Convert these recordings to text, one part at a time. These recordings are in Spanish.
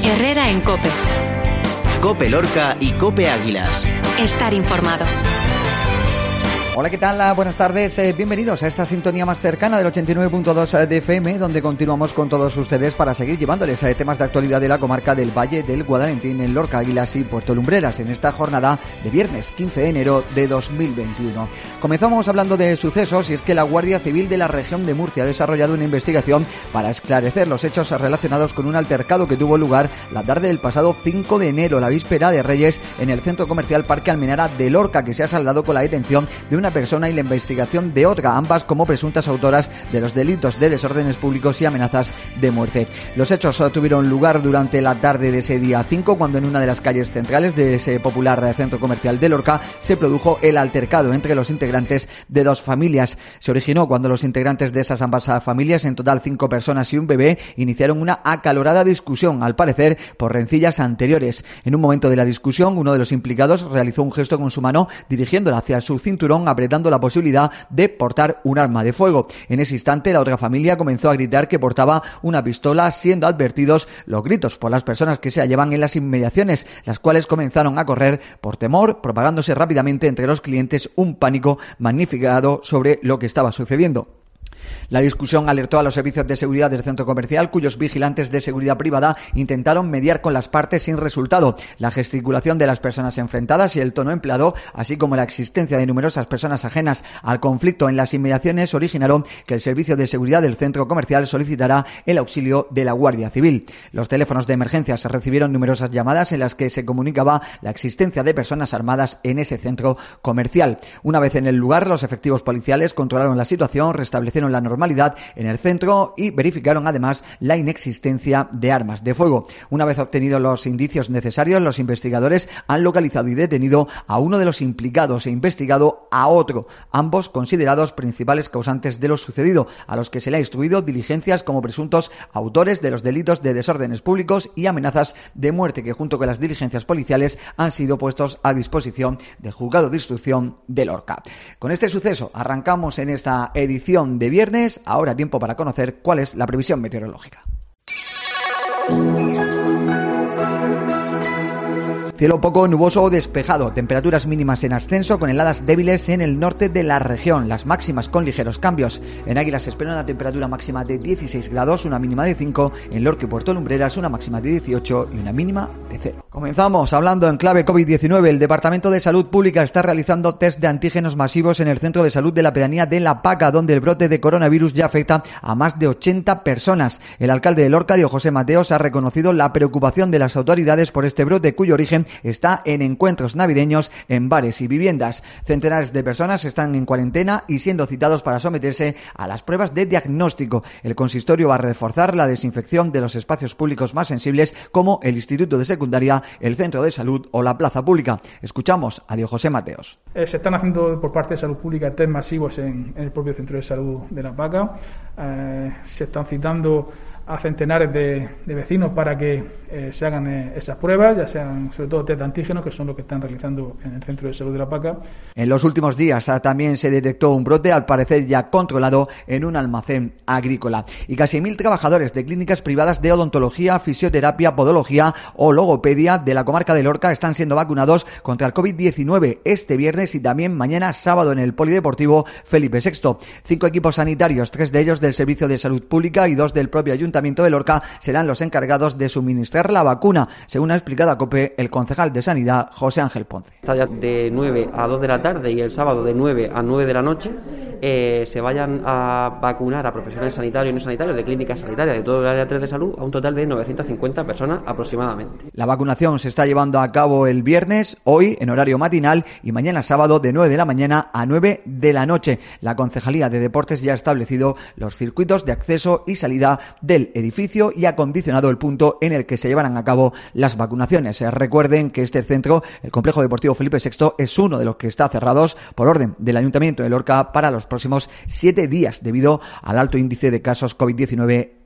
Herrera en COPE. COPE Lorca y COPE Águilas. Estar informado. Hola, ¿qué tal? Buenas tardes, bienvenidos a esta sintonía más cercana del 89.2 de FM, donde continuamos con todos ustedes para seguir llevándoles temas de actualidad de la comarca del Valle del Guadalentín en Lorca, Águilas y Puerto Lumbreras en esta jornada de viernes 15 de enero de 2021. Comenzamos hablando de sucesos, y es que la Guardia Civil de la región de Murcia ha desarrollado una investigación para esclarecer los hechos relacionados con un altercado que tuvo lugar la tarde del pasado 5 de enero, la víspera de Reyes, en el centro comercial Parque Almenara de Lorca, que se ha saldado con la detención de una persona y la investigación de otra, ambas como presuntas autoras de los delitos de desórdenes públicos y amenazas de muerte. Los hechos tuvieron lugar durante la tarde de ese día 5, cuando en una de las calles centrales de ese popular centro comercial de Lorca se produjo el altercado entre los integrantes de dos familias. Se originó cuando los integrantes de esas ambas familias, en total 5 personas y un bebé, iniciaron una acalorada discusión, al parecer por rencillas anteriores. En un momento de la discusión, uno de los implicados realizó un gesto con su mano dirigiéndola hacia su cinturón, apretando la posibilidad de portar un arma de fuego. En ese instante, la otra familia comenzó a gritar que portaba una pistola, siendo advertidos los gritos por las personas que se hallaban en las inmediaciones, las cuales comenzaron a correr por temor, propagándose rápidamente entre los clientes un pánico magnificado sobre lo que estaba sucediendo. La discusión alertó a los servicios de seguridad del centro comercial, cuyos vigilantes de seguridad privada intentaron mediar con las partes sin resultado. La gesticulación de las personas enfrentadas y el tono empleado, así como la existencia de numerosas personas ajenas al conflicto en las inmediaciones, originaron que el servicio de seguridad del centro comercial solicitara el auxilio de la Guardia Civil. Los teléfonos de emergencias recibieron numerosas llamadas en las que se comunicaba la existencia de personas armadas en ese centro comercial. Una vez en el lugar, los efectivos policiales controlaron la situación, restablecieron la normalidad en el centro y verificaron además la inexistencia de armas de fuego. Una vez obtenidos los indicios necesarios, los investigadores han localizado y detenido a uno de los implicados e investigado a otro, ambos considerados principales causantes de lo sucedido, a los que se le ha instruido diligencias como presuntos autores de los delitos de desórdenes públicos y amenazas de muerte, que junto con las diligencias policiales han sido puestos a disposición del Juzgado de Instrucción de Lorca. Con este suceso arrancamos en esta edición de viernes. Ahora tiempo para conocer cuál es la previsión meteorológica. Cielo poco nuboso o despejado, temperaturas mínimas en ascenso con heladas débiles en el norte de la región, las máximas con ligeros cambios. En Águilas se espera una temperatura máxima de 16 grados, una mínima de 5, en Lorca y Puerto Lumbreras una máxima de 18 y una mínima de 0. Comenzamos hablando en clave COVID-19. El Departamento de Salud Pública está realizando test de antígenos masivos en el centro de salud de la pedanía de La Paca, donde el brote de coronavirus ya afecta a más de 80 personas. El alcalde de Lorca, Diego José Mateos, ha reconocido la preocupación de las autoridades por este brote, cuyo origen está en encuentros navideños en bares y viviendas. Centenares de personas están en cuarentena y siendo citados para someterse a las pruebas de diagnóstico. El consistorio va a reforzar la desinfección de los espacios públicos más sensibles, como el Instituto de Secundaria, el Centro de Salud o la Plaza Pública. Escuchamos a Diego José Mateos. Se están haciendo por parte de Salud Pública test masivos en el propio Centro de Salud de La Paca. Se están citando a centenares de vecinos para que se hagan esas pruebas, ya sean sobre todo test de antígenos, que son los que están realizando en el Centro de Salud de La Paca. En los últimos días también se detectó un brote, al parecer ya controlado, en un almacén agrícola. Y casi 1.000 trabajadores de clínicas privadas de odontología, fisioterapia, podología o logopedia de la comarca de Lorca están siendo vacunados contra el COVID-19 este viernes y también mañana sábado en el Polideportivo Felipe VI. 5 equipos sanitarios, 3 de ellos del Servicio de Salud Pública y 2 del propio Ayuntamiento de Lorca, serán los encargados de suministrar la vacuna, según ha explicado a COPE el concejal de Sanidad, José Ángel Ponce. Está ya de 9 a 2 de la tarde y el sábado de 9 a 9 de la noche se vayan a vacunar a profesionales sanitarios y no sanitarios de clínicas sanitarias de todo el área 3 de salud a un total de 950 personas aproximadamente. La vacunación se está llevando a cabo el viernes, hoy en horario matinal, y mañana sábado de 9 de la mañana a 9 de la noche. La Concejalía de Deportes ya ha establecido los circuitos de acceso y salida del edificio y ha acondicionado el punto en el que se llevarán a cabo las vacunaciones. Recuerden que este centro, el Complejo Deportivo Felipe VI, es uno de los que está cerrados por orden del Ayuntamiento de Lorca para los próximos 7 días debido al alto índice de casos COVID-19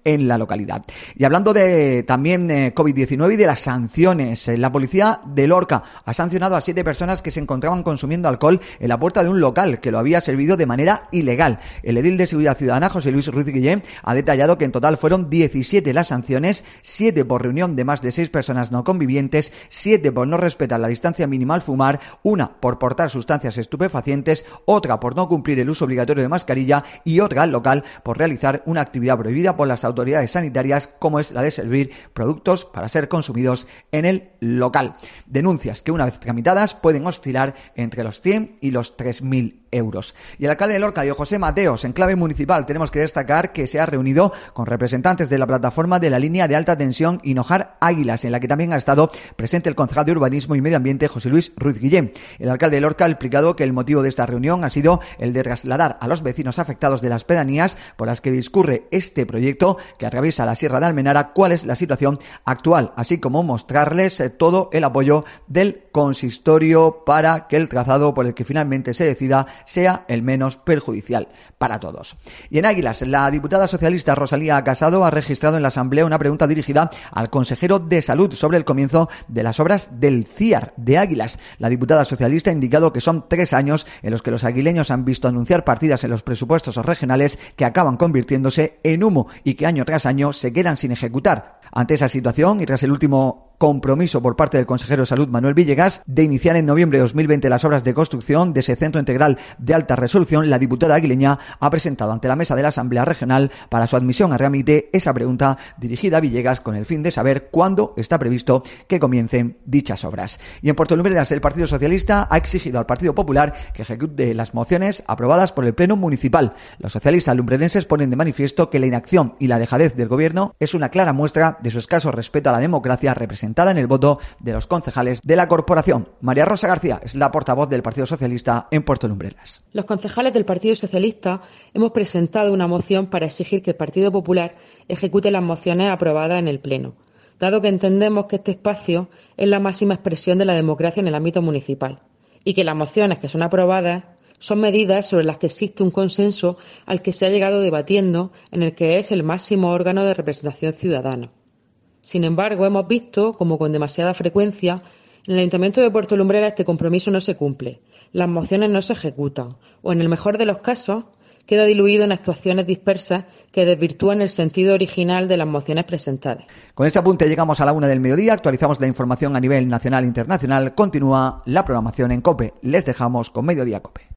en la localidad. Y hablando de también COVID-19 y de las sanciones, la policía de Lorca ha sancionado a 7 personas que se encontraban consumiendo alcohol en la puerta de un local que lo había servido de manera ilegal. El edil de Seguridad Ciudadana, José Luis Ruiz Guillén, ha detallado que en total fueron 17 las sanciones, 7 por reunión de más de 6 personas no convivientes, 7 por no respetar la distancia mínima al fumar, 1 por portar sustancias estupefacientes, otra por no cumplir el uso obligatorio de mascarilla y otra al local por realizar una actividad prohibida por las autoridades sanitarias, como es la de servir productos para ser consumidos en el local. Denuncias que, una vez tramitadas, pueden oscilar entre los 100 y los 3.000 euros. Y el alcalde de Lorca, Diego José Mateos, en clave municipal, tenemos que destacar que se ha reunido con representantes de la plataforma de la línea de alta tensión Hinojar Águilas, en la que también ha estado presente el concejal de Urbanismo y Medio Ambiente, José Luis Ruiz Guillén. El alcalde de Lorca ha explicado que el motivo de esta reunión ha sido el de trasladar a los vecinos afectados de las pedanías por las que discurre este proyecto que atraviesa la Sierra de Almenara cuál es la situación actual, así como mostrarles todo el apoyo del consistorio para que el trazado por el que finalmente se decida sea el menos perjudicial para todos. Y en Águilas, la diputada socialista Rosalía Casado ha registrado en la Asamblea una pregunta dirigida al consejero de Salud sobre el comienzo de las obras del CIAR de Águilas. La diputada socialista ha indicado que son 3 años en los que los aguileños han visto anunciar partidas en los presupuestos regionales que acaban convirtiéndose en humo y que año tras año se quedan sin ejecutar. Ante esa situación y tras el último compromiso por parte del consejero de Salud, Manuel Villegas, de iniciar en noviembre de 2020 las obras de construcción de ese centro integral de alta resolución, la diputada aguileña ha presentado ante la mesa de la Asamblea Regional para su admisión a trámite esa pregunta dirigida a Villegas con el fin de saber cuándo está previsto que comiencen dichas obras. Y en Puerto Lumbreras, el Partido Socialista ha exigido al Partido Popular que ejecute las mociones aprobadas por el Pleno Municipal. Los socialistas lumbrerenses ponen de manifiesto que la inacción y la dejadez del Gobierno es una clara muestra de su escaso respeto a la democracia representada en el voto de los concejales de la corporación. María Rosa García es la portavoz del Partido Socialista en Puerto Lumbreras. Los concejales del Partido Socialista hemos presentado una moción para exigir que el Partido Popular ejecute las mociones aprobadas en el Pleno, dado que entendemos que este espacio es la máxima expresión de la democracia en el ámbito municipal y que las mociones que son aprobadas son medidas sobre las que existe un consenso al que se ha llegado debatiendo en el que es el máximo órgano de representación ciudadana. Sin embargo, hemos visto como con demasiada frecuencia en el Ayuntamiento de Puerto Lumbreras este compromiso no se cumple, las mociones no se ejecutan o, en el mejor de los casos, queda diluido en actuaciones dispersas que desvirtúan el sentido original de las mociones presentadas. Con este apunte llegamos a la 1 del mediodía, actualizamos la información a nivel nacional e internacional, continúa la programación en COPE. Les dejamos con Mediodía COPE.